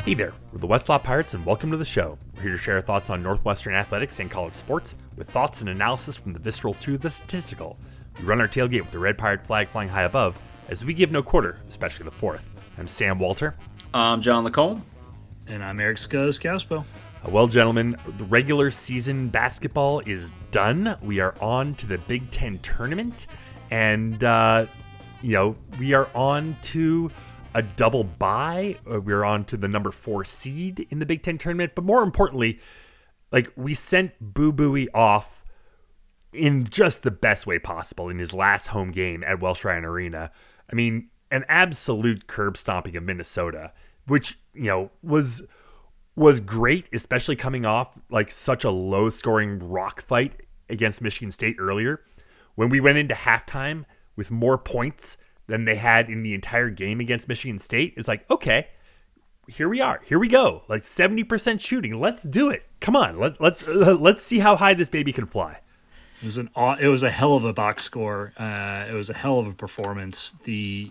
Hey there, we're the Westlot Pirates and welcome to the show. We're here to share our thoughts on Northwestern athletics and college sports with thoughts and analysis from the visceral to the statistical. We run our tailgate with the red pirate flag flying high above as we give no quarter, especially the fourth. I'm Sam Walter. I'm John Lacombe. And I'm Eric Skauspo. Well, gentlemen, the regular season basketball is done. We are on to the Big Ten tournament, and we are on to a double bye. We're on to the number 4 seed in the Big Ten tournament. But more importantly, we sent Boo Buie off in just the best way possible in his last home game at Welsh Ryan Arena. I mean, an absolute curb stomping of Minnesota, which, was great, especially coming off such a low scoring rock fight against Michigan State earlier. When we went into halftime with more points than they had in the entire game against Michigan State, it's okay, here we are. Here we go. 70% shooting. Let's do it. Come on. Let's see how high this baby can fly. It was a hell of a box score. It was a hell of a performance. They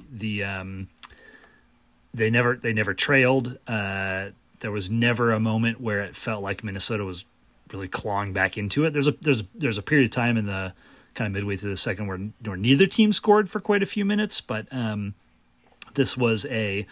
never trailed. There was never a moment where it felt like Minnesota was really clawing back into it. There's a period of time in the kind of midway through the second where neither team scored for quite a few minutes, but this was a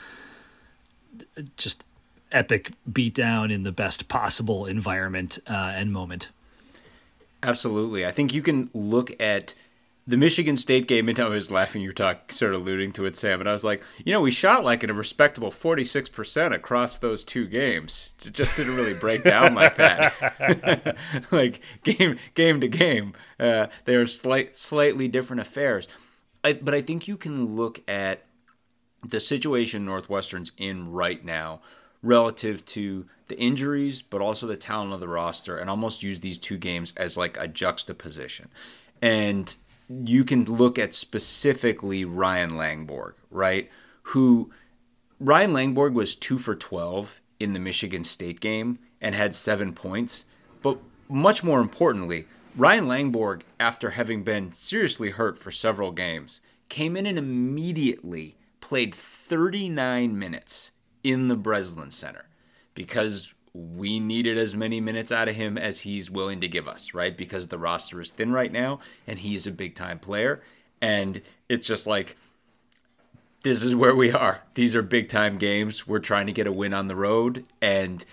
just epic beatdown in the best possible environment and moment. Absolutely. I think you can look at the Michigan State game, and I was laughing, you were sort of alluding to it, Sam, and I was like, we shot at a respectable 46% across those two games. It just didn't really break down like that. Game to game, they are slightly different affairs. But I think you can look at the situation Northwestern's in right now relative to the injuries, but also the talent of the roster, and almost use these two games as a juxtaposition. And you can look at specifically Ryan Langborg, right? Ryan Langborg was 2 for 12 in the Michigan State game and had 7 points. But much more importantly, Ryan Langborg, after having been seriously hurt for several games, came in and immediately played 39 minutes in the Breslin Center because we needed as many minutes out of him as he's willing to give us, right? Because the roster is thin right now, and he's a big-time player. And it's just this is where we are. These are big-time games. We're trying to get a win on the road. And,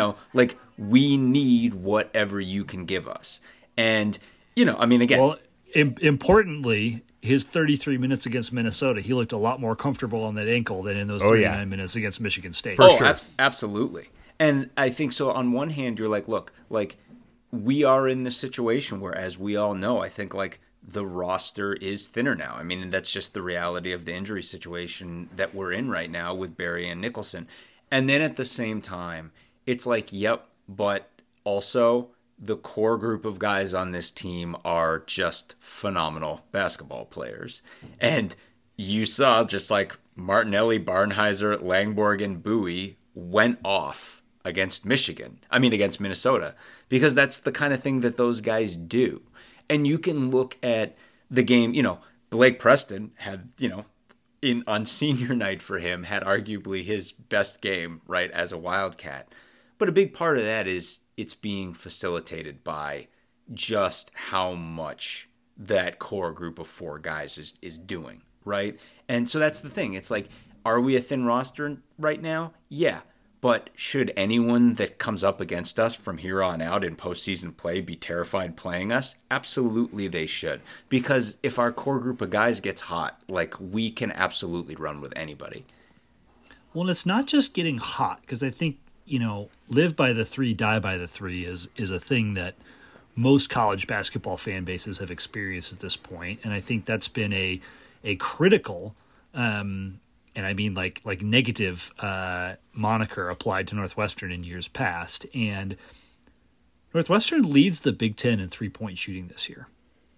we need whatever you can give us. And, again. Well, importantly, his 33 minutes against Minnesota, he looked a lot more comfortable on that ankle than in those 39 minutes against Michigan State. For sure. Absolutely. And I think so on one hand, you're look, we are in this situation where, as we all know, I think the roster is thinner now. I mean, and that's just the reality of the injury situation that we're in right now with Barry and Nicholson. And then at the same time, it's yep, but also the core group of guys on this team are just phenomenal basketball players. And you saw just Martinelli, Barnhizer, Langborg, and Buie went off against Minnesota, because that's the kind of thing that those guys do. And you can look at the game, Blake Preston had, on senior night for him, had arguably his best game, right, as a Wildcat. But a big part of that is it's being facilitated by just how much that core group of 4 guys is doing, right? And so that's the thing. It's are we a thin roster right now? Yeah. But should anyone that comes up against us from here on out in postseason play be terrified playing us? Absolutely they should. Because if our core group of guys gets hot, we can absolutely run with anybody. Well, it's not just getting hot, because I think, live by the 3, die by the 3 is a thing that most college basketball fan bases have experienced at this point. And I think that's been a critical and I mean negative moniker applied to Northwestern in years past. And Northwestern leads the Big Ten in 3-point shooting this year.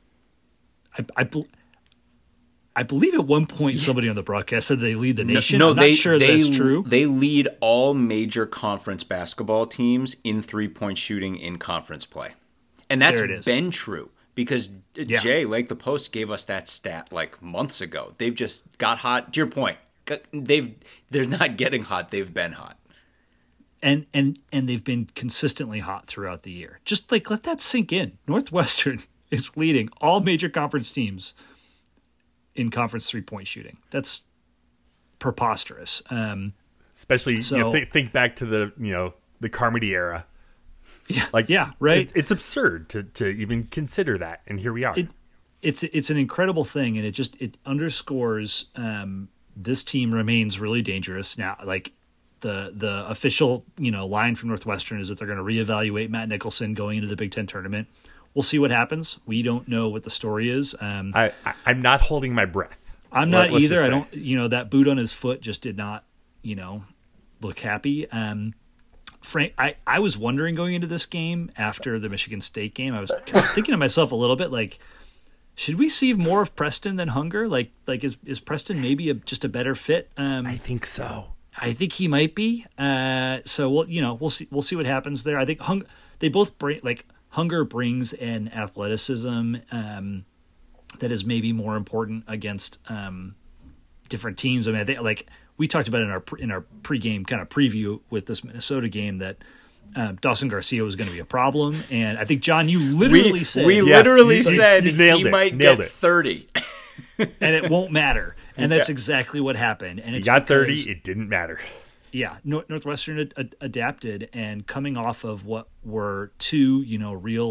I believe at one point somebody on the broadcast said they lead the nation. I'm not sure that's true. They lead all major conference basketball teams in 3-point shooting in conference play. And that's been true. Because Jay, the Post, gave us that stat months ago. They've just got hot. To your point, they're not getting hot. They've been hot. and they've been consistently hot throughout the year. Just like let that sink in. Northwestern is leading all major conference teams in conference 3-point shooting. That's preposterous. Especially think back to the Carmody era. Yeah, right. It's absurd to even consider that, and here we are. It's an incredible thing, and it underscores this team remains really dangerous now. Like the official line from Northwestern is that they're going to reevaluate Matt Nicholson going into the Big Ten tournament. We'll see what happens. We don't know what the story is. I'm not holding my breath. I'm not either. I don't. That boot on his foot just did not look happy. Frank, I was wondering going into this game after the Michigan State game. I was kind of thinking to myself a little bit like, should we see more of Preston than Hunger? Like is Preston maybe just a better fit? I think so. I think he might be. So we'll see what happens there. I think they both bring Hunger brings an athleticism that is maybe more important against different teams. I mean, I think we talked about in our pregame kind of preview with this Minnesota game that Dawson Garcia was going to be a problem, and I think John, you literally said he might get 30, and it won't matter, and that's exactly what happened. And he got 30, it didn't matter. Yeah, Northwestern adapted, and coming off of what were two real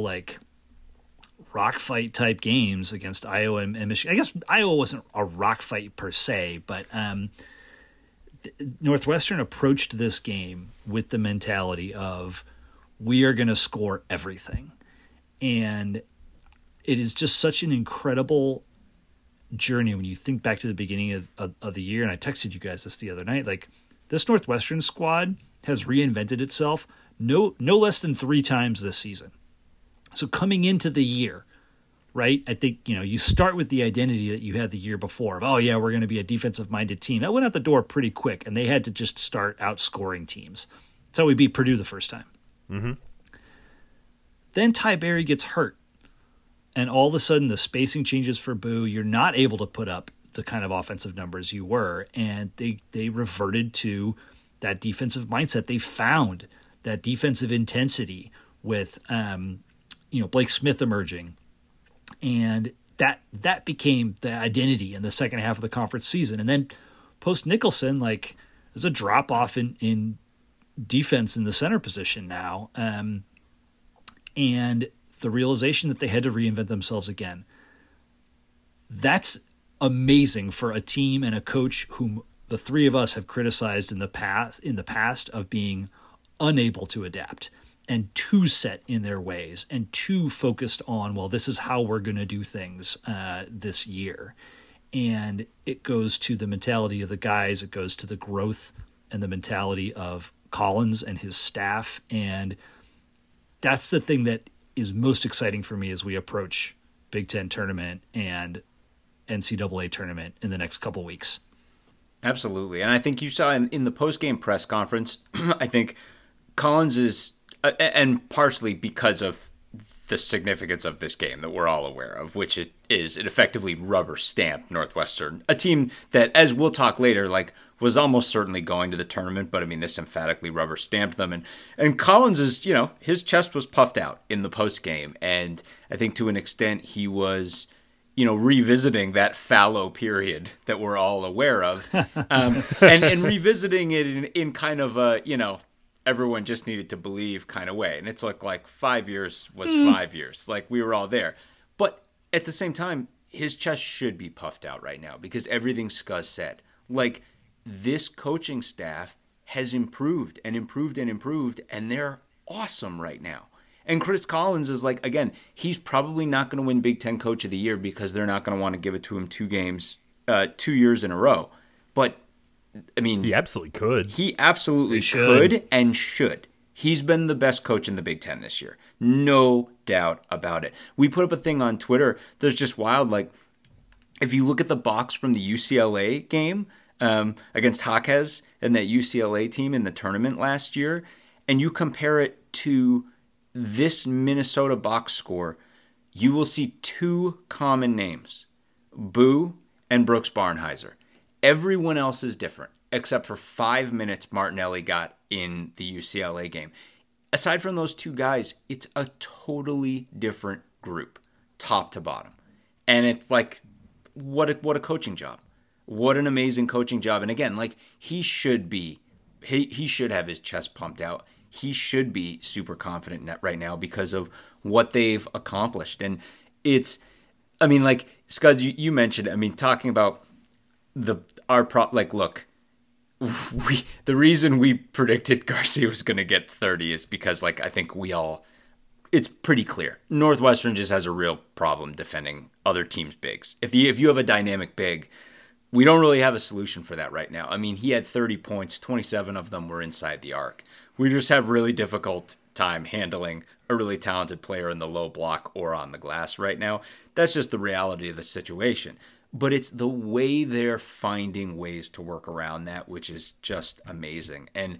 rock fight type games against Iowa and Michigan. I guess Iowa wasn't a rock fight per se, but Northwestern approached this game with the mentality of we are going to score everything. And it is just such an incredible journey when you think back to the beginning of the year. And I texted you guys this the other night. Like, this Northwestern squad has reinvented itself no less than 3 times this season. So coming into the year, right, I think, you start with the identity that you had the year before of, oh, yeah, we're going to be a defensive-minded team. That went out the door pretty quick, and they had to just start outscoring teams. That's how we beat Purdue the first time. Mm-hmm. Then Ty Berry gets hurt, and all of a sudden the spacing changes for Boo. You're not able to put up the kind of offensive numbers you were, and they reverted to that defensive mindset. They found that defensive intensity with Blake Smith emerging, and that became the identity in the second half of the conference season. And then post Nicholson, there's a drop off in defense in the center position now, and the realization that they had to reinvent themselves again. That's amazing for a team and a coach whom the three of us have criticized in the past of being unable to adapt and too set in their ways and too focused on, well, this is how we're going to do things this year. And it goes to the mentality of the guys. It goes to the growth and the mentality of Collins and his staff. And that's the thing that is most exciting for me as we approach Big Ten tournament and NCAA tournament in the next couple weeks. Absolutely. And I think you saw in the post-game press conference, I think Collins is, and partially because of the significance of this game that we're all aware of, which it effectively rubber stamped Northwestern, a team that, as we'll talk later, was almost certainly going to the tournament, but I mean, this emphatically rubber stamped them. And Collins is, his chest was puffed out in the post game. And I think to an extent he was, revisiting that fallow period that we're all aware of, and revisiting it in kind of a, everyone just needed to believe kind of way. And it's like 5 years was 5 years. We were all there. But at the same time, his chest should be puffed out right now because everything Scuzz said. This coaching staff has improved and improved and improved, and they're awesome right now. And Chris Collins is again, he's probably not going to win Big Ten Coach of the Year because they're not going to want to give it to him 2 years in a row. But I mean, he absolutely could. He absolutely could and should. He's been the best coach in the Big Ten this year. No doubt about it. We put up a thing on Twitter that's just wild. If you look at the box from the UCLA game against Jaquez and that UCLA team in the tournament last year, and you compare it to this Minnesota box score, you will see 2 common names, Boo and Brooks Barnhizer. Everyone else is different, except for 5 minutes Martinelli got in the UCLA game. Aside from those two guys, it's a totally different group, top to bottom. And it's like, what a coaching job. What an amazing coaching job. And again, like, he should have his chest pumped out. He should be super confident right now because of what they've accomplished. And it's, I mean, like, Scuds, you mentioned, I mean, talking about look, the reason we predicted Garcia was going to get 30 is because, like, I think it's pretty clear. Northwestern just has a real problem defending other teams' bigs. If you have a dynamic big, we don't really have a solution for that right now. I mean, he had 30 points, 27 of them were inside the arc. We just have really difficult time handling a really talented player in the low block or on the glass right now. That's just the reality of the situation. But it's the way they're finding ways to work around that, which is just amazing. And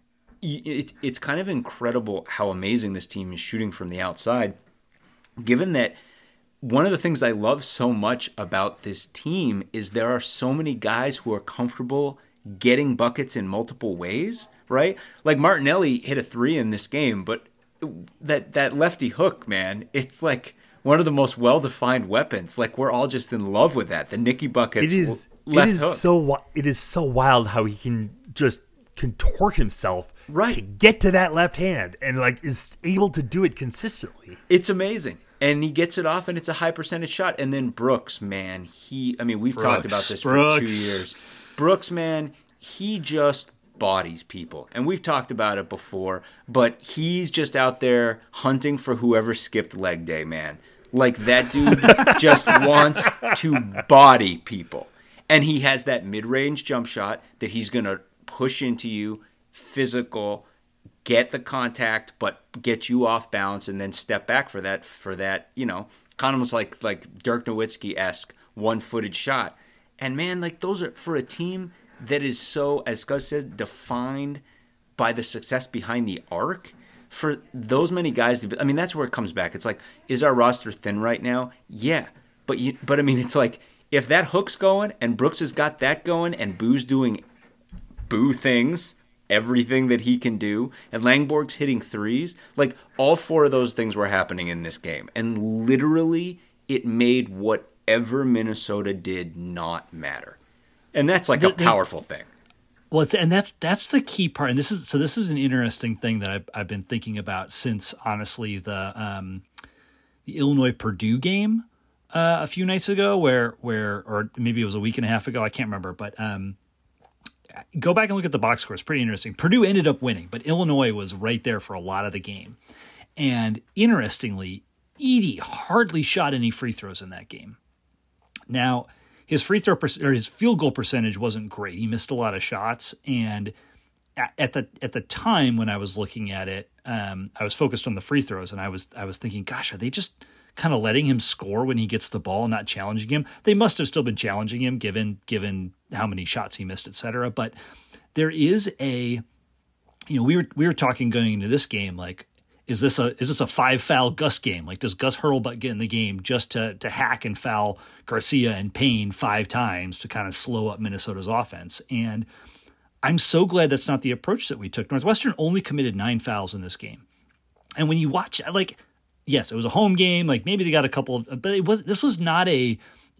it's kind of incredible how amazing this team is shooting from the outside, given that one of the things I love so much about this team is there are so many guys who are comfortable getting buckets in multiple ways, right? Like Martinelli hit a 3 in this game, but that lefty hook, man, it's like one of the most well-defined weapons. Like, we're all just in love with that. The Nicky buckets, left hook. It is so wild how he can just contort himself right to get to that left hand and, like, is able to do it consistently. It's amazing. And he gets it off, and it's a high percentage shot. And then Brooks, man, we've talked about this for 2 years. Brooks, man, he just bodies people. And we've talked about it before, but he's just out there hunting for whoever skipped leg day, man. Like, that dude just wants to body people. And he has that mid-range jump shot that he's going to push into you, physical, get the contact, but get you off balance and then step back for that, you know, kind of almost like Dirk Nowitzki-esque one-footed shot. And, man, like, those are, for a team that is so, as Gus said, defined by the success behind the arc, for those many guys, I mean, that's where it comes back. It's like, is our roster thin right now? Yeah. But I mean, it's like, if that hook's going and Brooks has got that going and Boo's doing Boo things, everything that he can do, and Langborg's hitting threes, like, all 4 of those things were happening in this game. And literally, it made whatever Minnesota did not matter. And that's like a powerful thing. Well, that's the key part, and this is an interesting thing that I've been thinking about since, honestly, the Illinois Purdue game a few nights ago, where or maybe it was a week and a half ago, I can't remember, but go back and look at the box score. It's pretty interesting. Purdue ended up winning, but Illinois was right there for a lot of the game. And interestingly, Edey hardly shot any free throws in that game. Now, his his field goal percentage wasn't great. He missed a lot of shots, and at the time when I was looking at it, I was focused on the free throws, and I was thinking, gosh, are they just kind of letting him score when he gets the ball and not challenging him? They must have still been challenging him given how many shots he missed, etc. But there is we were talking going into this game, like, is this a 5-foul Gus game? Like, does Gus Hurlbut get in the game just to hack and foul Garcia and Payne 5 times to kind of slow up Minnesota's offense? And I'm so glad that's not the approach that we took. Northwestern only committed 9 fouls in this game. And when you watch, like, yes, it was a home game. Like, maybe they got a couple of, but this was not a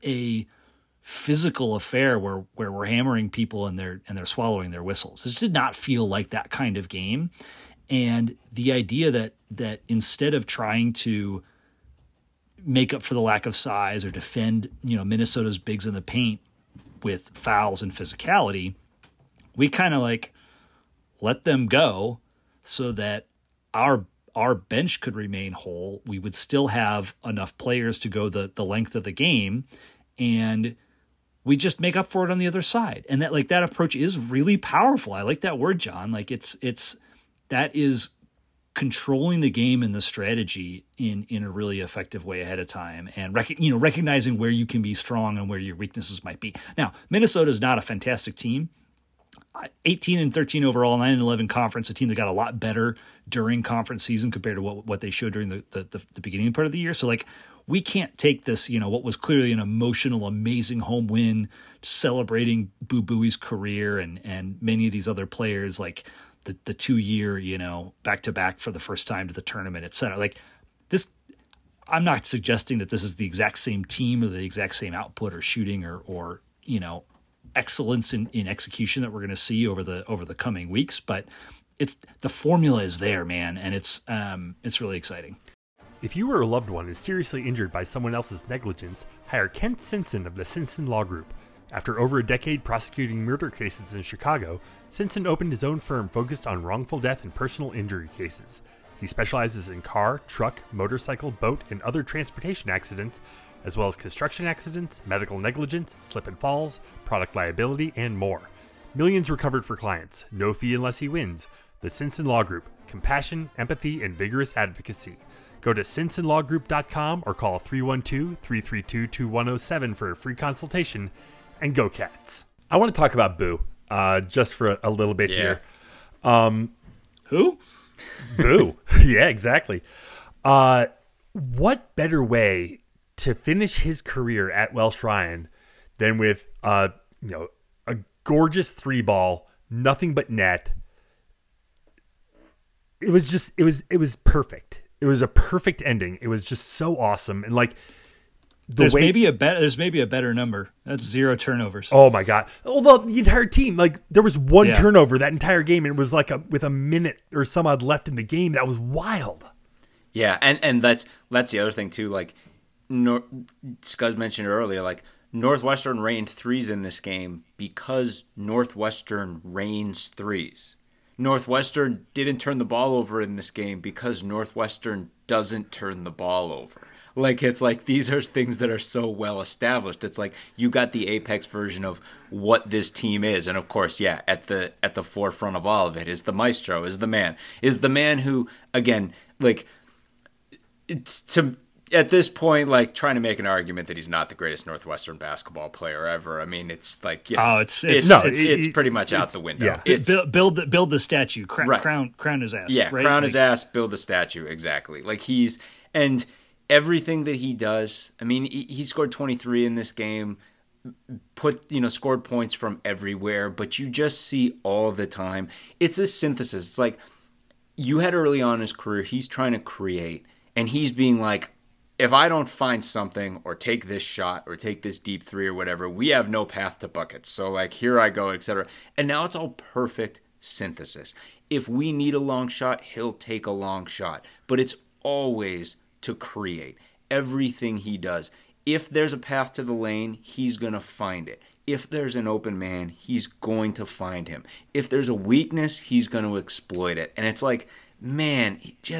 physical affair where we're hammering people and they're swallowing their whistles. This did not feel like that kind of game. And the idea that instead of trying to make up for the lack of size or defend, Minnesota's bigs in the paint with fouls and physicality, we kind of like let them go so that our bench could remain whole. We would still have enough players to go the length of the game, and we just make up for it on the other side. And that approach is really powerful. I like that word, John. Like, that is controlling the game and the strategy in a really effective way ahead of time, and recognizing where you can be strong and where your weaknesses might be. Now, Minnesota is not a fantastic team. 18-13 overall, 9-11 conference, a team that got a lot better during conference season compared to what they showed during the beginning part of the year. So, like, we can't take this, what was clearly an emotional, amazing home win, celebrating Boo Buie's career and many of these other players, like, the 2-year, back to back for the first time to the tournament, et cetera. Like this, I'm not suggesting that this is the exact same team or the exact same output or shooting or excellence in execution that we're going to see over the coming weeks, but it's the formula is there, man, and it's really exciting. If you or a loved one is seriously injured by someone else's negligence, hire Kent Simpson of the Simpson Law Group. After over a decade prosecuting murder cases in Chicago, Simpson opened his own firm focused on wrongful death and personal injury cases. He specializes in car, truck, motorcycle, boat, and other transportation accidents, as well as construction accidents, medical negligence, slip and falls, product liability, and more. Millions recovered for clients, no fee unless he wins. The Simpson Law Group, compassion, empathy, and vigorous advocacy. Go to simpsonlawgroup.com or call 312-332-2107 for a free consultation, and go Cats. I want to talk about Boo just for a little bit here. Who? Boo. Yeah, exactly. What better way to finish his career at Welsh Ryan than with a gorgeous 3-ball, nothing but net. It was perfect. It was a perfect ending. It was just so awesome. And like there's maybe a better number. That's 0 turnovers. Oh my God. Although the entire team, like there was one turnover that entire game, and it was like with a minute or some odd left in the game. That was wild. Yeah, and that's the other thing too. Like Scuzz mentioned earlier, like Northwestern rained threes in this game because Northwestern rains threes. Northwestern didn't turn the ball over in this game because Northwestern doesn't turn the ball over. Like, it's like these are things that are so well established. It's like you got the apex version of what this team is. And of course, yeah, at the forefront of all of it is the maestro, is the man who, again, like, it's at this point, like, trying to make an argument that he's not the greatest Northwestern basketball player ever. I mean, it's like, yeah, it's pretty much out the window. Yeah. It's, build the statue, crown his ass. Yeah, right? crown his ass, build the statue. Exactly. Like and everything that he does. I mean, he scored 23 in this game. Scored points from everywhere, but you just see all the time. It's this synthesis. It's like you had early on in his career, he's trying to create, and he's being like, if I don't find something or take this shot or take this deep three or whatever, we have no path to buckets. So, like, here I go, etc. And now it's all perfect synthesis. If we need a long shot, he'll take a long shot. But it's always to create. Everything he does. If there's a path to the lane, he's going to find it. If there's an open man, he's going to find him. If there's a weakness, he's going to exploit it. And it's like, man,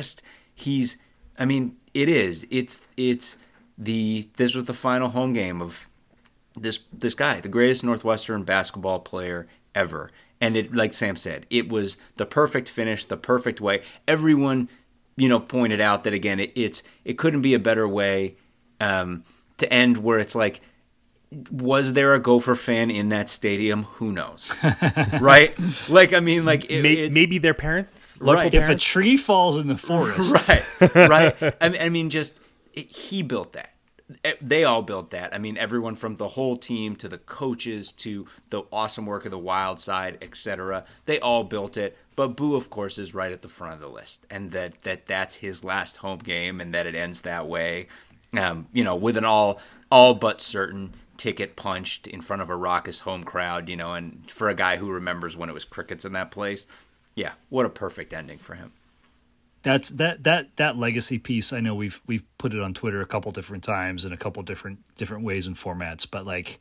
it is. This was the final home game of this guy, the greatest Northwestern basketball player ever. And it, like Sam said, it was the perfect finish, the perfect way. Everyone, pointed out that again, it couldn't be a better way to end. Where it's like, was there a Gopher fan in that stadium? Who knows, right? Like, I mean, like maybe their parents, local right? Parents. If a tree falls in the forest, right. I mean, he built that. They all built that. I mean, everyone from the whole team to the coaches to the awesome work of the Wild Side, etc. They all built it. But Boo, of course, is right at the front of the list, and that's his last home game, and that it ends that way. With an all but certain ticket punched in front of a raucous home crowd, and for a guy who remembers when it was crickets in that place, yeah, what a perfect ending for him. That's that legacy piece. I know we've put it on Twitter a couple different times in a couple different ways and formats, but like,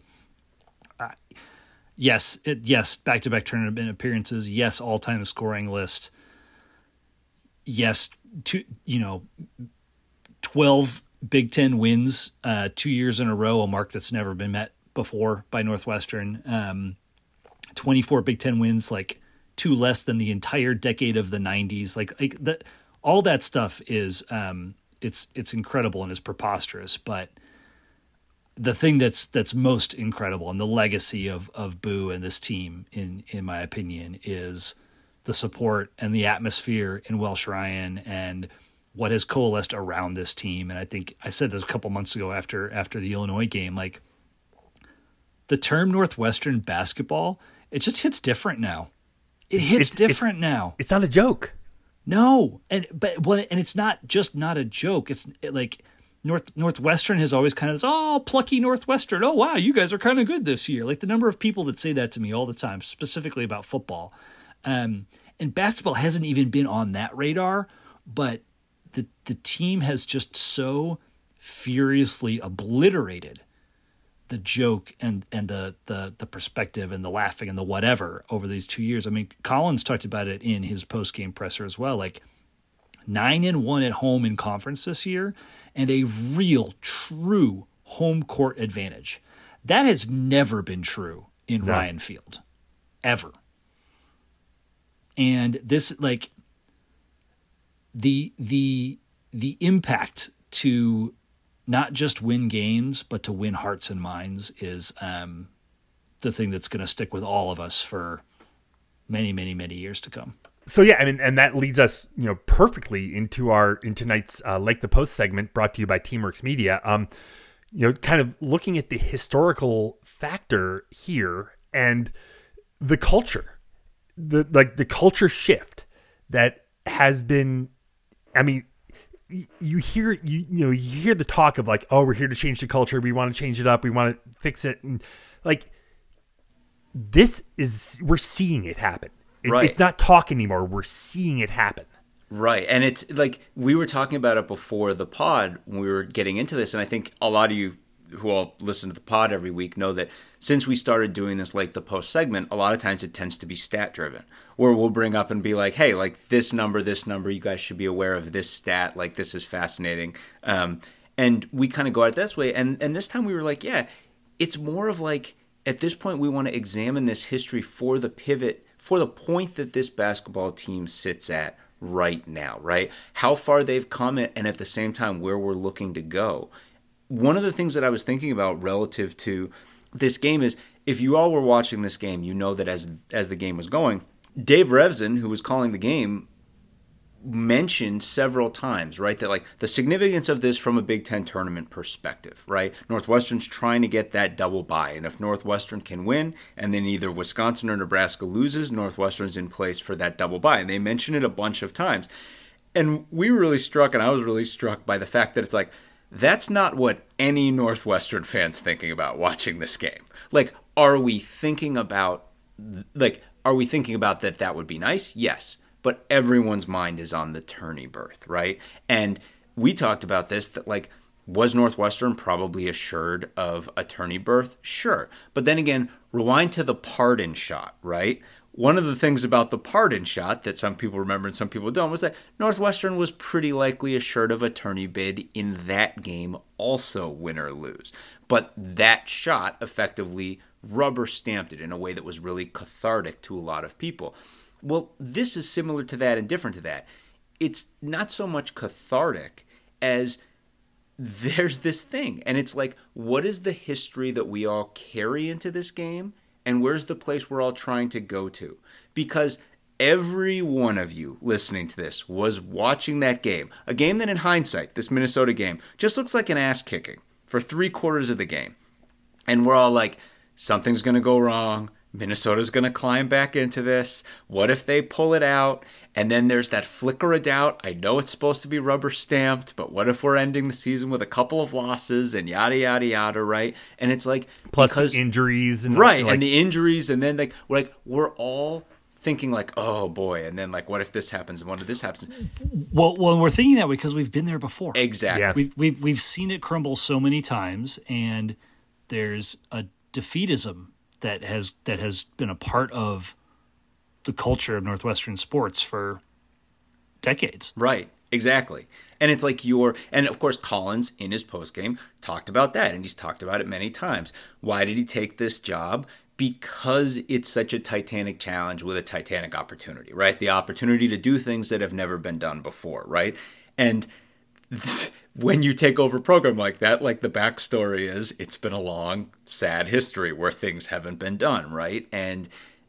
yes, back-to-back tournament appearances, yes, all-time scoring list, yes, 12 Big Ten wins, 2 years in a row, a mark that's never been met before by Northwestern. 24 Big Ten wins, like 2 less than the entire decade of the 90s. Like all that stuff is it's incredible and is preposterous. But the thing that's most incredible and the legacy of Boo and this team, in my opinion, is the support and the atmosphere in Welsh Ryan and what has coalesced around this team. And I think I said this a couple months ago after the Illinois game, like the term Northwestern basketball, it just hits different now. It hits different now. It's not a joke. No, and it's not just not a joke. It's like Northwestern has always kind of this, oh, plucky Northwestern. Oh, wow, you guys are kind of good this year. Like the number of people that say that to me all the time, specifically about football. And basketball hasn't even been on that radar, but the team has just so furiously obliterated the joke and the perspective and the laughing and the whatever over these 2 years. I mean, Collins talked about it in his post-game presser as well. Like 9-1 at home in conference this year and a real, true home court advantage. That has never been true in Ryan Field, ever. And this, like, the impact to not just win games, but to win hearts and minds is the thing that's going to stick with all of us for many, many, many years to come. So yeah, I mean, and that leads us, perfectly into tonight's Like the Post segment, brought to you by Teamworks Media. Kind of looking at the historical factor here and the culture, the culture shift that has been. I mean, you hear the talk of like, oh, we're here to change the culture. We want to change it up. We want to fix it. And like, we're seeing it happen. Right. It's not talk anymore. We're seeing it happen. Right. And it's like, we were talking about it before the pod when we were getting into this. And I think a lot of you who all listen to the pod every week know that since we started doing this Like the Post segment, a lot of times it tends to be stat driven, where we'll bring up and be like, hey, like this number, you guys should be aware of this stat. Like, this is fascinating. And we kind of go out this way. And this time we were like, yeah, it's more of like, at this point, we want to examine this history for the pivot, for the point that this basketball team sits at right now, right? How far they've come and at the same time where we're looking to go. One of the things that I was thinking about relative to this game is, if you all were watching this game, you know that as the game was going, Dave Revson, who was calling the game, mentioned several times, right, that like the significance of this from a Big Ten tournament perspective, right? Northwestern's trying to get that double bye, and if Northwestern can win and then either Wisconsin or Nebraska loses, Northwestern's in place for that double bye. And they mentioned it a bunch of times. And we were really struck, and I was really struck by the fact that it's like, that's not what any Northwestern fan's thinking about watching this game. Like, are we thinking about that would be nice? Yes. But everyone's mind is on the tourney berth, right? And we talked about this, that like, was Northwestern probably assured of a tourney berth? Sure. But then again, rewind to the Pardon shot, right? One of the things about the Pardon shot that some people remember and some people don't was that Northwestern was pretty likely assured of a tourney bid in that game also, win or lose. But that shot effectively rubber stamped it in a way that was really cathartic to a lot of people. Well, this is similar to that and different to that. It's not so much cathartic as there's this thing. And it's like, what is the history that we all carry into this game? And where's the place we're all trying to go to? Because every one of you listening to this was watching that game. A game that in hindsight, this Minnesota game, just looks like an ass kicking for 3/4 of the game. And we're all like, something's going to go wrong. Minnesota's going to climb back into this. What if they pull it out? And then there's that flicker of doubt. I know it's supposed to be rubber stamped, but what if we're ending the season with a couple of losses and yada, yada, yada, right? And it's like... Plus the injuries. And right, like, and the injuries. And then like we're all thinking like, oh boy, and then like, what if this happens and what if this happens? Well, we're thinking that way because we've been there before. Exactly. Yeah. We've seen it crumble so many times, and there's a defeatism that has been a part of the culture of Northwestern sports for decades. Right, exactly. And it's like and of course Collins in his postgame talked about that, and he's talked about it many times. Why did he take this job? Because it's such a titanic challenge with a titanic opportunity, right? The opportunity to do things that have never been done before, right? And when you take over a program like that, like the backstory is, it's been a long, sad history where things haven't been done, right? And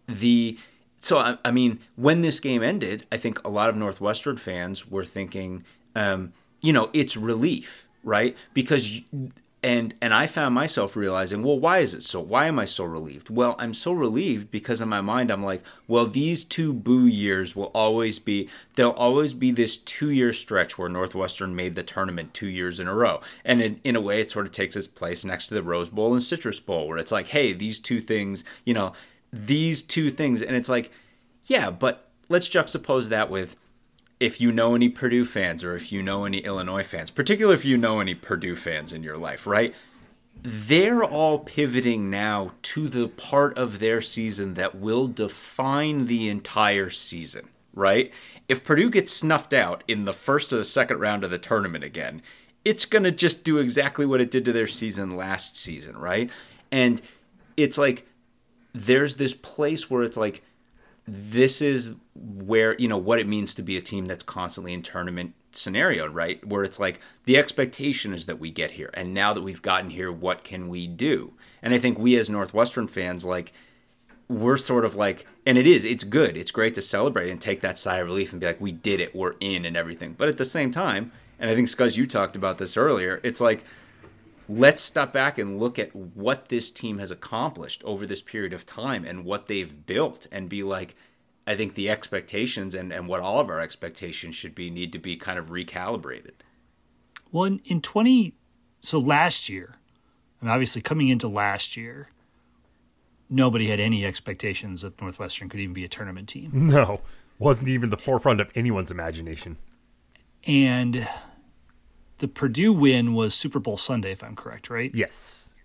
so, I mean, when this game ended, I think a lot of Northwestern fans were thinking, it's relief, right? Because And I found myself realizing, well, why is it so? Why am I so relieved? Well, I'm so relieved because in my mind I'm like, well, these 2 boo years will always be, there'll always be this 2-year stretch where Northwestern made the tournament 2 years in a row. And in a way, it sort of takes its place next to the Rose Bowl and Citrus Bowl, where it's like, hey, these 2 things, these 2 things. And it's like, yeah, but let's juxtapose that with, if you know any Purdue fans or if you know any Illinois fans, particularly if you know any Purdue fans in your life, right? They're all pivoting now to the part of their season that will define the entire season, right? If Purdue gets snuffed out in the first or the second round of the tournament again, it's going to just do exactly what it did to their season last season, right? And it's like, there's this place where it's like, this is where, what it means to be a team that's constantly in tournament scenario, right? Where it's like the expectation is that we get here. And now that we've gotten here, what can we do? And I think we as Northwestern fans, like, we're sort of like, and it's good. It's great to celebrate and take that sigh of relief and be like, we did it, we're in and everything. But at the same time, and I think, Scuzz, you talked about this earlier, it's like, let's step back and look at what this team has accomplished over this period of time and what they've built and be like, I think the expectations and what all of our expectations should be need to be kind of recalibrated. Well, so last year, I mean, obviously coming into last year, nobody had any expectations that Northwestern could even be a tournament team. No, wasn't even the forefront of anyone's imagination. And the Purdue win was Super Bowl Sunday, if I'm correct, right? Yes.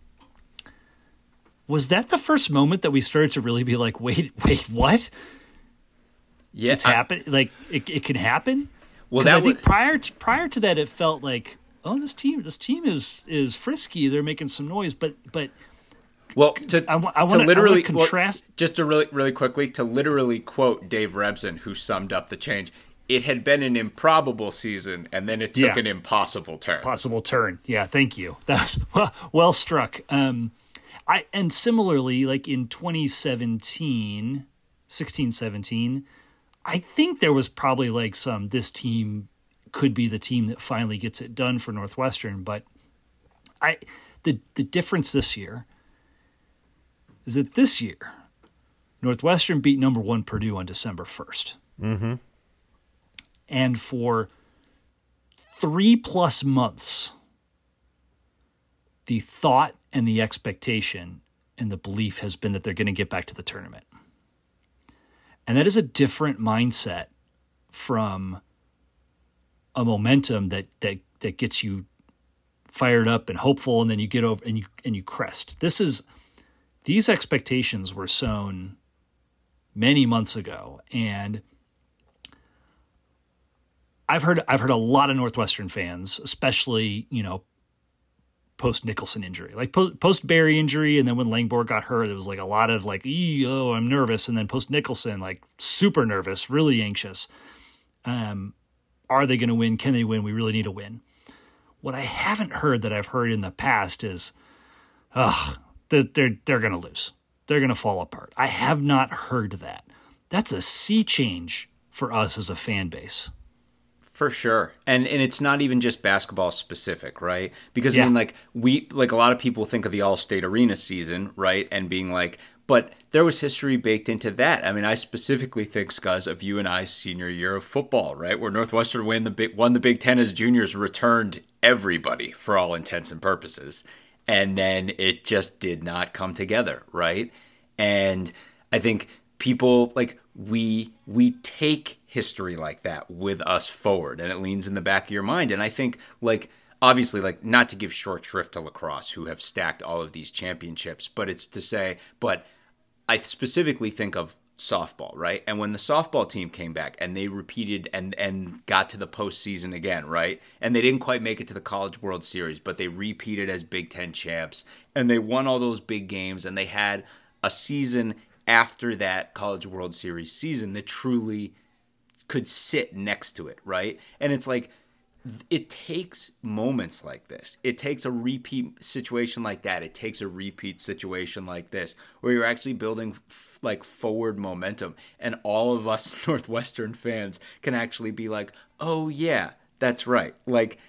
Was that the first moment that we started to really be like, wait, what? Yeah, it's happened. Like it can happen. Well, that I think prior to that, it felt like, oh, this team is frisky. They're making some noise, but well, I want to literally contrast. Well, just to really quickly to literally quote Dave Rebson, who summed up the change. It had been an improbable season, and then it took an impossible turn. Possible turn. Yeah, thank you. That's well struck. And similarly, like in 2017, 16-17, I think there was probably like this team could be the team that finally gets it done for Northwestern. But the difference this year is that this year, Northwestern beat number 1 Purdue on December 1st. Mm-hmm. And for 3+ months, the thought and the expectation and the belief has been that they're going to get back to the tournament. And that is a different mindset from a momentum that gets you fired up and hopeful, and then you get over and you crest. These expectations were sown many months ago, and I've heard a lot of Northwestern fans, especially, post Nicholson injury, like post Barry injury. And then when Langborg got hurt, it was like a lot of like, oh, I'm nervous. And then post Nicholson, like super nervous, really anxious. Are they going to win? Can they win? We really need to win. What I haven't heard that I've heard in the past is, that they're going to lose. They're going to fall apart. I have not heard that. That's a sea change for us as a fan base. For sure. And it's not even just basketball specific, right? Because I mean, like a lot of people think of the All-State Arena season, right? And being like, but there was history baked into that. I mean, I specifically think, Scuzz, of you and I's senior year of football, right? Where Northwestern won the Big Ten as juniors, returned everybody for all intents and purposes. And then it just did not come together, right? And I think people like we take history like that with us forward, and it leans in the back of your mind. And I think, like, obviously, like, not to give short shrift to lacrosse, who have stacked all of these championships, but it's to say, but I specifically think of softball, right? And when the softball team came back and they repeated and got to the postseason again, right? And they didn't quite make it to the College World Series, but they repeated as Big Ten champs, and they won all those big games, and they had a season after that College World Series season that truly could sit next to it, right? And it's like, it takes moments like this. It takes a repeat situation like that. It takes a repeat situation like this, where you're actually building like forward momentum, and all of us Northwestern fans can actually be like, oh yeah, that's right. Like,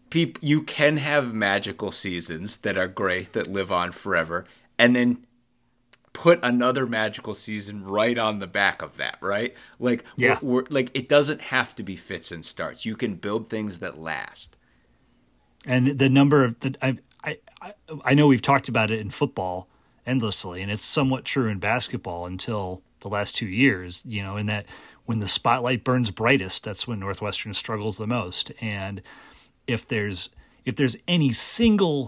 you can have magical seasons that are great, that live on forever, and then put another magical season right on the back of that, right? Like, Yeah. like it doesn't have to be fits and starts. You can build things that last. And the number of I know we've talked about it in football endlessly, and it's somewhat true in basketball until the last 2 years, in that when the spotlight burns brightest, that's when Northwestern struggles the most. And if there's any single,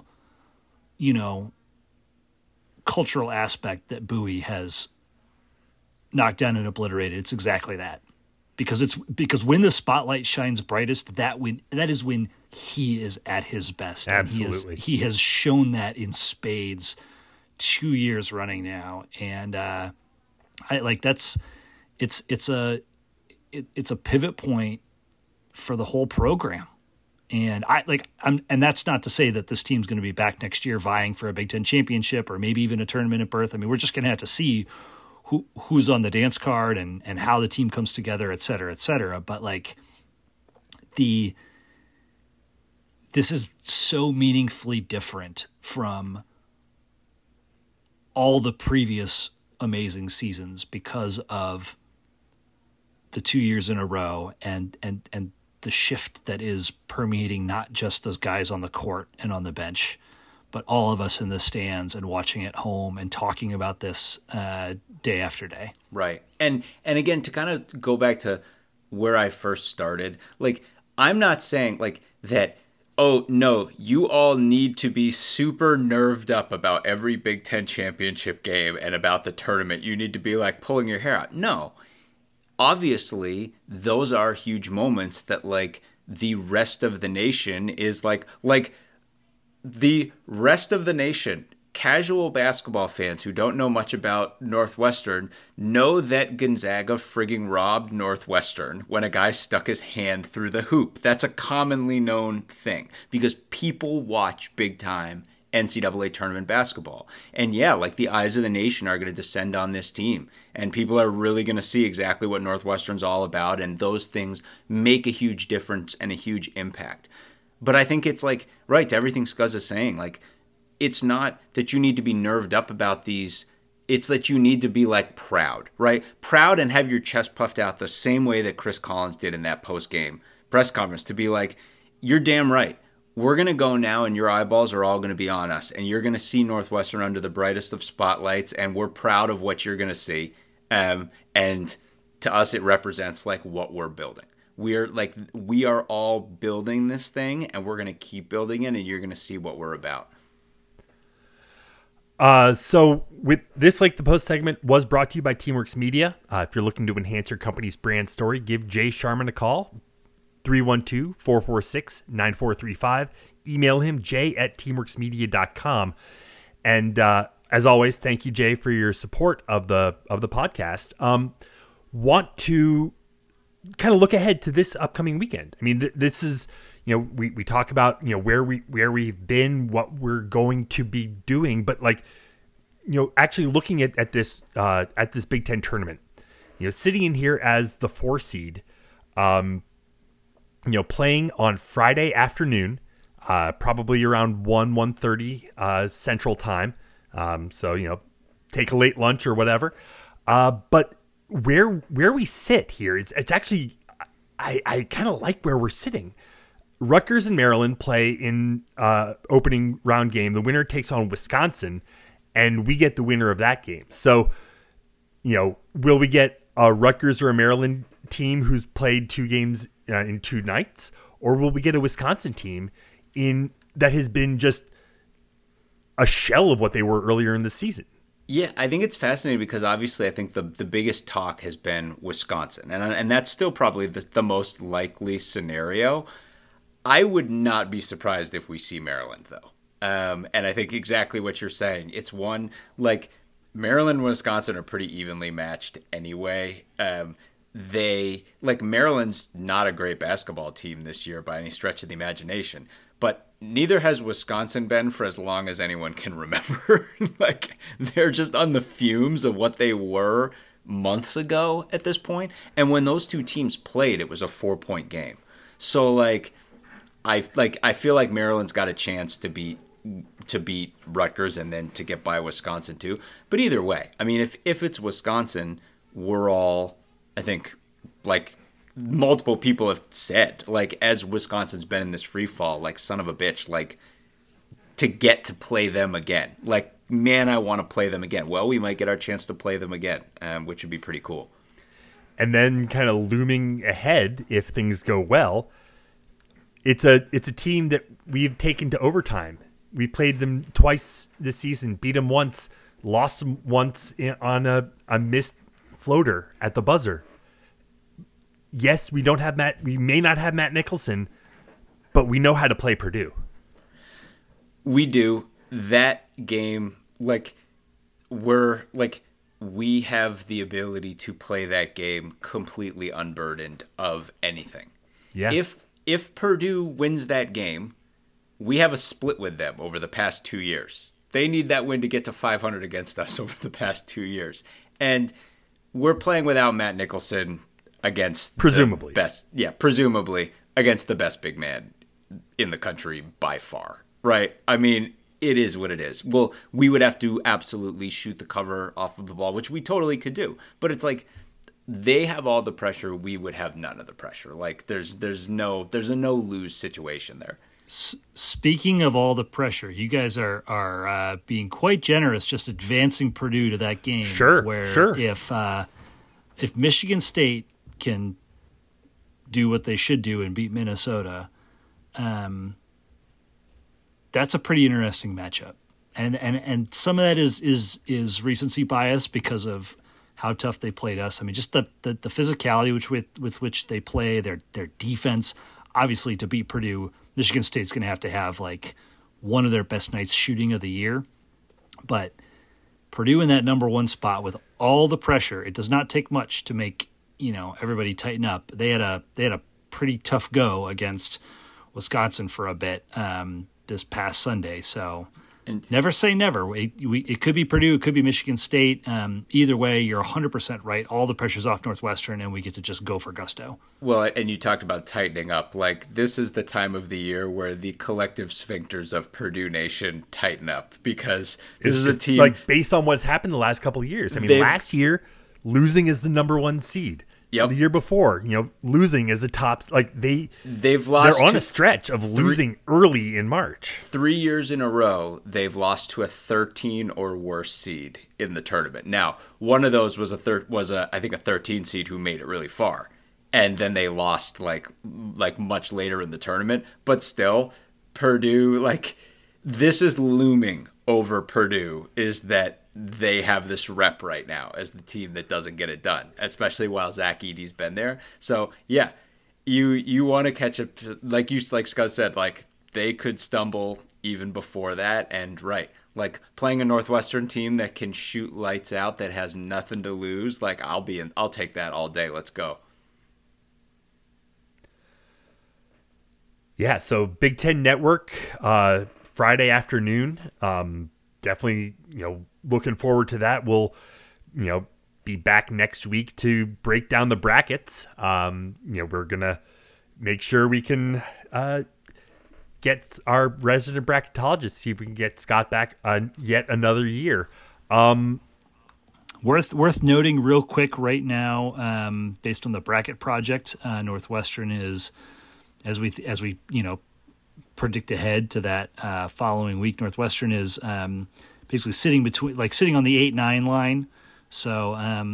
cultural aspect that Bowie has knocked down and obliterated, it's exactly that. Because when the spotlight shines brightest, that is when he is at his best. Absolutely. And he has shown that in spades 2 years running now. And it's a pivot point for the whole program. And and that's not to say that this team's going to be back next year vying for a Big Ten championship or maybe even a tournament at berth. I mean, we're just going to have to see who's on the dance card and how the team comes together, et cetera, et cetera. But this is so meaningfully different from all the previous amazing seasons because of the 2 years in a row and the shift that is permeating not just those guys on the court and on the bench, but all of us in the stands and watching at home and talking about this day after day. Right. And again, to kind of go back to where I first started, I'm not saying that, oh, no, you all need to be super nerved up about every Big Ten championship game and about the tournament. You need to be pulling your hair out. No. Obviously, those are huge moments that the rest of the nation is the rest of the nation, casual basketball fans who don't know much about Northwestern know that Gonzaga frigging robbed Northwestern when a guy stuck his hand through the hoop. That's a commonly known thing because people watch big time NCAA tournament basketball. And yeah, the eyes of the nation are going to descend on this team. And people are really going to see exactly what Northwestern's all about. And those things make a huge difference and a huge impact. But I think it's right to everything Scuzz is saying. It's not that you need to be nerved up about these. It's that you need to be proud, right? Proud and have your chest puffed out the same way that Chris Collins did in that post-game press conference to be you're damn right. We're going to go now and your eyeballs are all going to be on us. And you're going to see Northwestern under the brightest of spotlights. And we're proud of what you're going to see. And to us, it represents what we're building. We are all building this thing and we're going to keep building it and you're going to see what we're about. So with this, the Post segment was brought to you by Teamworks Media. If you're looking to enhance your company's brand story, give Jay Sharman a call. 312-446-9435. Email him, jay@teamworksmedia.com. And as always, thank you, Jay, for your support of the podcast. Want to kind of look ahead to this upcoming weekend. I mean, this is, we talk about, where we've been, what we're going to be doing, but actually looking at this Big Ten tournament, sitting in here as the 4 seed, playing on Friday afternoon, probably around 1:30 Central Time. So, take a late lunch or whatever. But where we sit here, it's actually, I kind of like where we're sitting. Rutgers and Maryland play in opening round game. The winner takes on Wisconsin, and we get the winner of that game. So, will we get a Rutgers or a Maryland team who's played 2 games in 2 nights, or will we get a Wisconsin team that has been just a shell of what they were earlier in the season? Yeah, I think it's fascinating because obviously I think the biggest talk has been Wisconsin, and that's still probably the most likely scenario. I would not be surprised if we see Maryland, though. And I think exactly what you're saying. It's one, Maryland and Wisconsin are pretty evenly matched anyway. Maryland's not a great basketball team this year by any stretch of the imagination, but neither has Wisconsin been for as long as anyone can remember. They're just on the fumes of what they were months ago at this point. And when those two teams played, it was a 4-point game. So, I feel like Maryland's got a chance to beat Rutgers and then to get by Wisconsin too. But either way, I mean, if it's Wisconsin, we're all, I think, like multiple people have said, like, as Wisconsin's been in this free fall, like, son of a bitch, like, to get to play them again. Like, man, I want to play them again. Well, we might get our chance to play them again, which would be pretty cool. And then kind of looming ahead, if things go well, it's a team that we've taken to overtime. We played them twice this season, beat them once, lost them once on a missed floater at the buzzer. Yes, we may not have Matt Nicholson, but we know how to play Purdue. We do. That game, we have the ability to play that game completely unburdened of anything. Yeah. If Purdue wins that game, we have a split with them over the past 2 years. They need that win to get to 500 against us over the past 2 years. And we're playing without Matt Nicholson against presumably against the best big man in the country by far. Right? I mean, it is what it is. Well, we would have to absolutely shoot the cover off of the ball, which we totally could do. But it's like they have all the pressure, we would have none of the pressure. Like there's a no lose situation there. Speaking of all the pressure, you guys are being quite generous, just advancing Purdue to that game. Sure. If Michigan State can do what they should do and beat Minnesota, that's a pretty interesting matchup, and some of that is recency bias because of how tough they played us. I mean, just the physicality with which they play, their defense. Obviously, to beat Purdue, Michigan State's going to have like one of their best nights shooting of the year. But Purdue in that number one spot with all the pressure, it does not take much to make everybody tighten up. They had a pretty tough go against Wisconsin for a bit this past Sunday. So never say never. It could be Purdue, it could be Michigan State. Either way, you're 100% right. All the pressure's off Northwestern, and we get to just go for gusto. Well, and you talked about tightening up. Like, this is the time of the year where the collective sphincters of Purdue Nation tighten up, because this is a team... Like, based on what's happened the last couple of years. I mean, last year, losing is the number one seed. Yep. The year before, losing is a top. Like they've lost. They're on a stretch of losing early in March. 3 years in a row, they've lost to a 13 or worse seed in the tournament. Now, one of those was I think a 13 seed who made it really far, and then they lost like much later in the tournament. But still, Purdue, this is looming over Purdue, is that they have this rep right now as the team that doesn't get it done, especially while Zach Edey's been there. So yeah, you want to catch up, like Scott said, they could stumble even before that. And playing a Northwestern team that can shoot lights out, that has nothing to lose, I'll take that all day. Let's go. Yeah. So Big Ten Network, Friday afternoon, definitely, looking forward to that. We'll, be back next week to break down the brackets. We're going to make sure we can get our resident bracketologist, see if we can get Scott back yet another year. Worth noting real quick right now, based on the bracket project, Northwestern is, as we predict ahead to that following week, Northwestern is basically sitting on the 8-9 line. So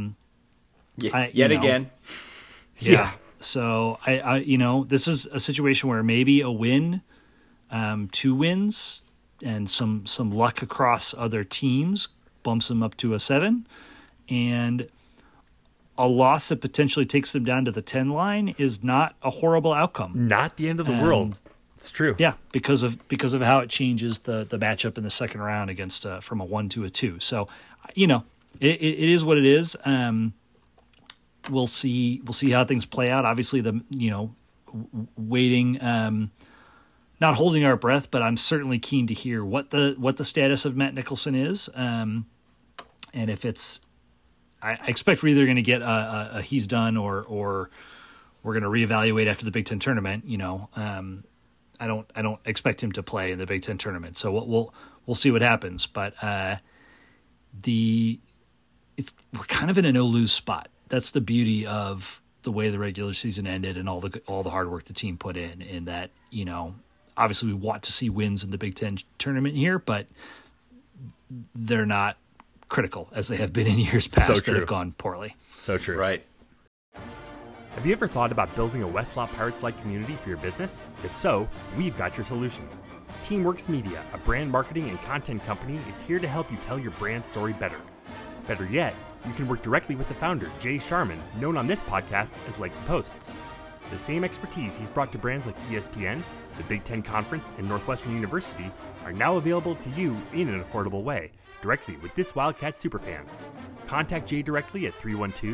again. Yeah. So I this is a situation where maybe a win, 2 wins, and some luck across other teams bumps them up to a 7, and a loss that potentially takes them down to the 10 line is not a horrible outcome. Not the end of the world. It's true. Yeah, because of how it changes the matchup in the second round against from a 1 to a 2. So, it is what it is. We'll see how things play out. Obviously, waiting, not holding our breath, but I'm certainly keen to hear what the status of Matt Nicholson is, and if it's, I expect we're either going to get a he's done or we're going to reevaluate after the Big Ten tournament. I don't expect him to play in the Big Ten tournament. So we'll see what happens. But we're kind of in a no-lose spot. That's the beauty of the way the regular season ended and all the hard work the team put in that, obviously we want to see wins in the Big Ten tournament here, but they're not critical as they have been in years past that have gone poorly. So true. Right. Have you ever thought about building a Westlaw Pirates-like community for your business? If so, we've got your solution. Teamworks Media, a brand marketing and content company, is here to help you tell your brand story better. Better yet, you can work directly with the founder, Jay Sharman, known on this podcast as Like the Posts. The same expertise he's brought to brands like ESPN, the Big Ten Conference, and Northwestern University are now available to you in an affordable way, directly with this Wildcat superfan. Contact Jay directly at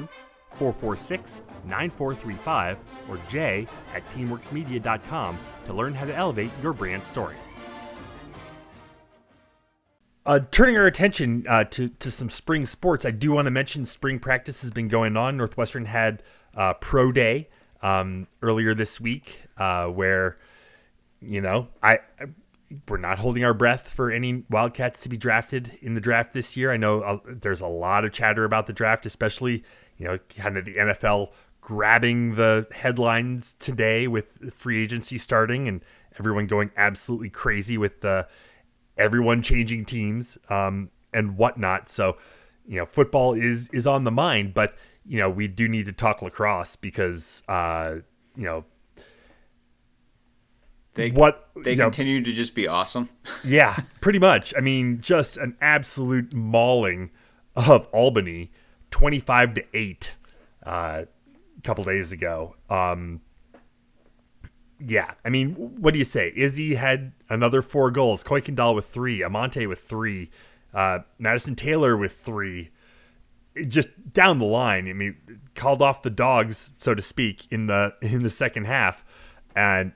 312-446-9435 or jay@teamworksmedia.com to learn how to elevate your brand story. Turning our attention to some spring sports, I do want to mention spring practice has been going on. Northwestern had Pro Day earlier this week where, we're not holding our breath for any Wildcats to be drafted in the draft this year. I know there's a lot of chatter about the draft, especially, kind of the NFL grabbing the headlines today with free agency starting and everyone going absolutely crazy with everyone changing teams and whatnot. So, football is on the mind, but, we do need to talk lacrosse because, They continue to just be awesome. Yeah, pretty much. I mean, just an absolute mauling of Albany, 25-8 a couple days ago. Yeah, I mean, what do you say? Izzy had another 4 goals. Kuykendall with 3. Amante with 3. Madison Taylor with 3. Just down the line. I mean, called off the dogs, so to speak, in the second half, and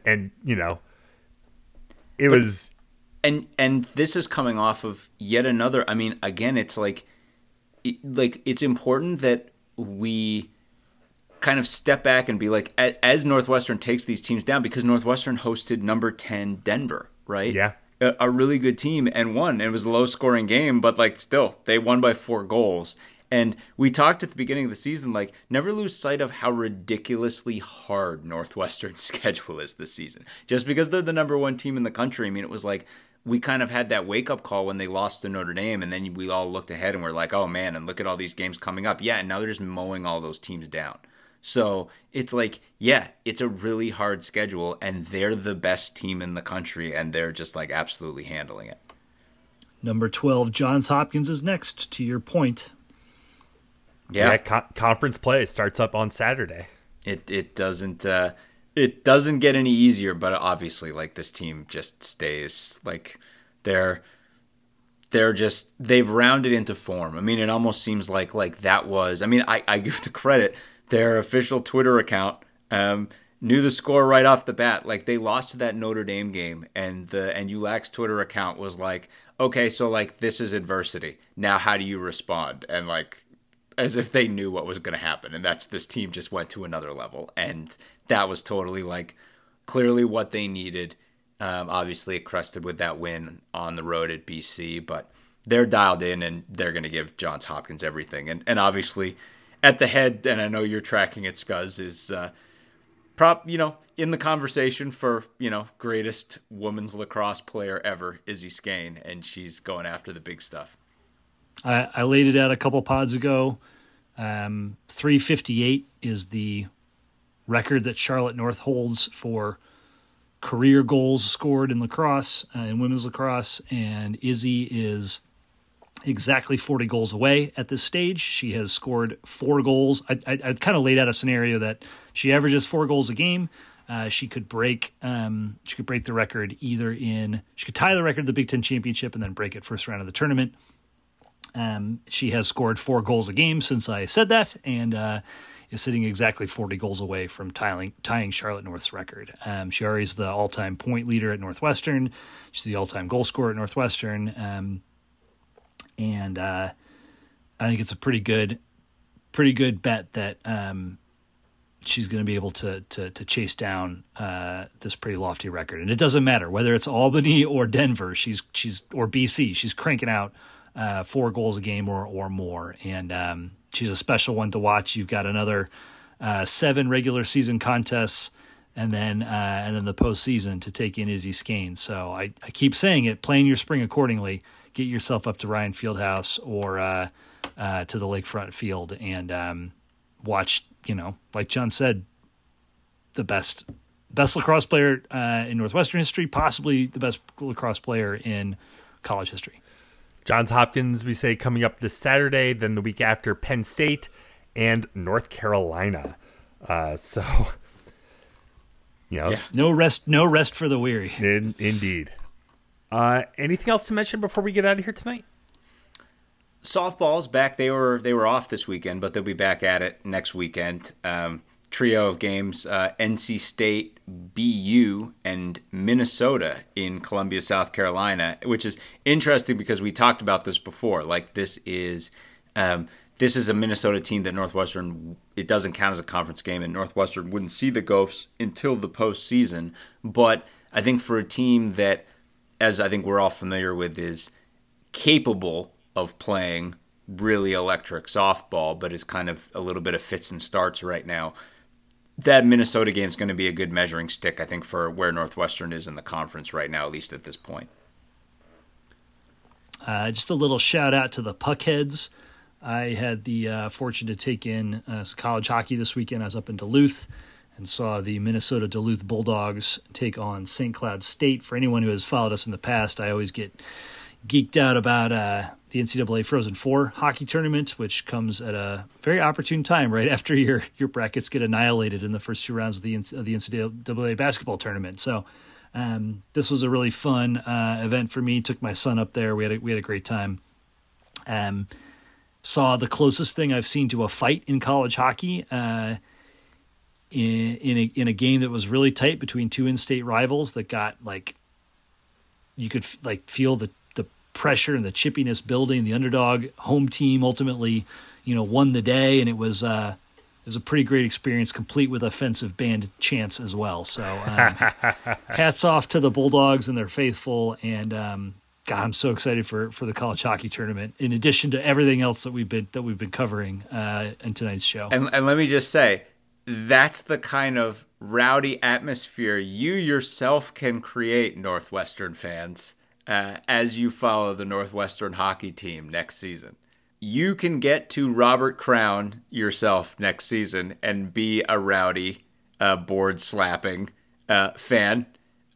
it was. And this is coming off of yet another. I mean, again, it's like it's important that we kind of step back and be like, as Northwestern takes these teams down, because Northwestern hosted number 10 Denver, right? Yeah. A really good team and won. And it was a low-scoring game, but, still, they won by 4 goals. And we talked at the beginning of the season, never lose sight of how ridiculously hard Northwestern's schedule is this season. Just because they're the number 1 team in the country, I mean, it was we kind of had that wake-up call when they lost to Notre Dame, and then we all looked ahead and we're like, oh, man, and look at all these games coming up. Yeah, and now they're just mowing all those teams down. So it's it's a really hard schedule, and they're the best team in the country, and they're just absolutely handling it. Number 12, Johns Hopkins is next, to your point. Yeah, conference play starts up on Saturday. It doesn't get any easier, but obviously this team just stays they've rounded into form. I mean, it almost seems like that was. I mean, I give the credit. Their official Twitter account knew the score right off the bat. They lost to that Notre Dame game, and ULAC's Twitter account was like, okay, so this is adversity. Now how do you respond? And as if they knew what was going to happen, and this team just went to another level, and that was totally clearly what they needed. Obviously, it crested with that win on the road at BC, but they're dialed in, and they're going to give Johns Hopkins everything, and obviously. At the head, and I know you're tracking it, Scuzz, is in the conversation for, greatest women's lacrosse player ever, Izzy Skane, and she's going after the big stuff. I laid it out a couple pods ago. 358 is the record that Charlotte North holds for career goals scored in lacrosse, in women's lacrosse, and Izzy is exactly 40 goals away at this stage. She has scored 4 goals. I kind of laid out a scenario that she averages 4 goals a game. She could break the record she could tie the record of the Big Ten Championship and then break it first round of the tournament. She has scored 4 goals a game since I said that, and is sitting exactly 40 goals away from tying Charlotte North's record. She already is the all-time point leader at Northwestern. She's the all-time goal scorer at Northwestern. And I think it's a pretty good bet that she's going to be able to chase down this pretty lofty record. And it doesn't matter whether it's Albany or Denver. She's or BC. She's cranking out 4 goals a game or more. And she's a special one to watch. You've got another 7 regular season contests, and then the postseason to take in Izzy Skane. So I keep saying it, plan your spring accordingly. Get yourself up to Ryan Fieldhouse or to the Lakefront Field and watch, like John said, the best lacrosse player in Northwestern history, possibly the best lacrosse player in college history. Johns Hopkins, we say, coming up this Saturday, then the week after Penn State and North Carolina. No rest for the weary. Indeed. Anything else to mention before we get out of here tonight? Softball's back. They were off this weekend, but they'll be back at it next weekend. Trio of games: NC State, BU, and Minnesota in Columbia, South Carolina, which is interesting because we talked about this before. Like this is a Minnesota team that Northwestern, it doesn't count as a conference game, and Northwestern wouldn't see the Gophers until the postseason. But I think for a team that, as I think we're all familiar with, is capable of playing really electric softball, but is kind of a little bit of fits and starts right now, that Minnesota game is going to be a good measuring stick, I think, for where Northwestern is in the conference right now, at least at this point. Just a little shout out to the Puckheads. I had the fortune to take in some college hockey this weekend. I was up in Duluth and saw the Minnesota Duluth Bulldogs take on St. Cloud State. For anyone who has followed us in the past, I always get geeked out about the NCAA Frozen Four hockey tournament, which comes at a very opportune time right after your brackets get annihilated in the first 2 rounds of the NCAA basketball tournament. So this was a really fun event for me. Took my son up there. We had a great time. Saw the closest thing I've seen to a fight in college hockey in a game that was really tight between 2 in-state rivals that got you could feel the pressure and the chippiness building. The underdog home team ultimately, won the day, and it was a pretty great experience, complete with offensive band chants as well. So hats off to the Bulldogs and their faithful, and God, I'm so excited for the college hockey tournament. In addition to everything else that we've been covering in tonight's show, and let me just say, that's the kind of rowdy atmosphere you yourself can create, Northwestern fans. As you follow the Northwestern hockey team next season, you can get to Robert Crown yourself next season and be a rowdy, board slapping fan,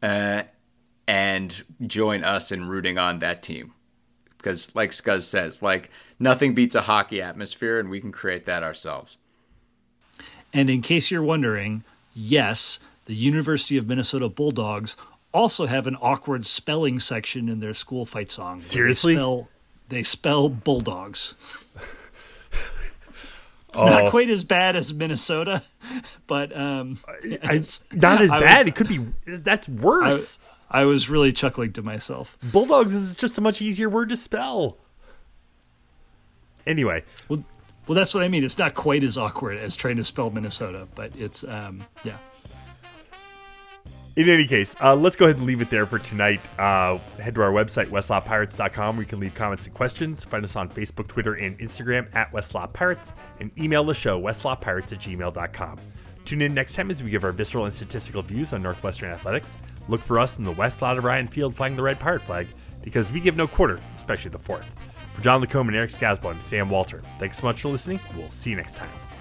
and join us in rooting on that team. Because, like Scuzz says, nothing beats a hockey atmosphere, and we can create that ourselves. And in case you're wondering, yes, the University of Minnesota Bulldogs also have an awkward spelling section in their school fight song. Seriously? They spell Bulldogs. It's not quite as bad as Minnesota, but it's not as bad. It could be. That's worse. I was really chuckling to myself. Bulldogs is just a much easier word to spell. Anyway. Well, that's what I mean. It's not quite as awkward as trying to spell Minnesota, but it's, yeah. In any case, let's go ahead and leave it there for tonight. Head to our website, westlaw.pirates.com, where you can leave comments and questions. Find us on Facebook, Twitter, and Instagram at westlawpirates, and email the show, westlawpirates@gmail.com. Tune in next time as we give our visceral and statistical views on Northwestern athletics. Look for us in the west lot of Ryan Field flying the red pirate flag, because we give no quarter, especially the fourth. For John Lacombe and Eric Scasbo, I'm Sam Walter. Thanks so much for listening. We'll see you next time.